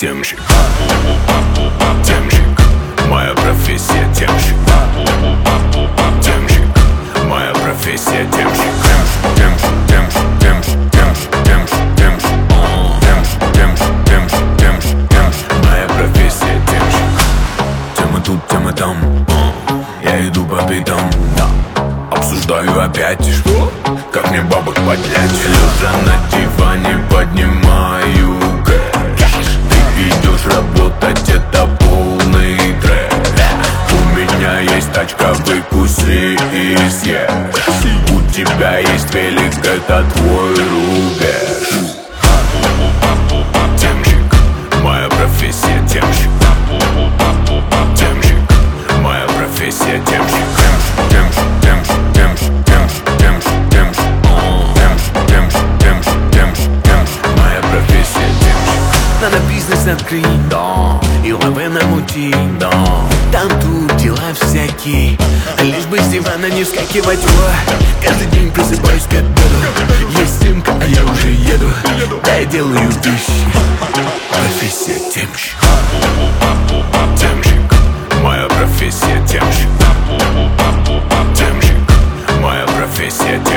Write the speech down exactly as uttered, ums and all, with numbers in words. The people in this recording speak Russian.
темщик. Темщик, моя профессия темщик. Темщик, моя профессия темщик. Темщик, темщик, темщик, темщик, темщик, темщик, темщик, темщик, темщик, темщик, темщик, моя профессия темщик. Тема тут, тема там, я иду по битам, да. Обсуждаю опять, что? Как мне бабок поднять? Лежа на диване поднимаю кэш. Ты идешь работать, это полный трек. У меня есть тачка, выкуси и съешь. У тебя есть велик, это твой рубеж. Темщик, моя профессия темщик. Темщик, моя профессия темщик. Темщик, темщик, темщик, темщик, темщик, темщик, темщик, темщик, темщик, темщик, темщик, моя профессия темщик. Надо бизнес открыть, да, и лавы намутить, да. Там тут дела всякие, лишь бы с дивана не вскакивать. О, каждый день просыпаюсь к обеду. Есть симка, а я уже еду. Да, я делаю вещи. Профессия темщик. Темщик, моя профессия темщик. Темщик, моя профессия темщик.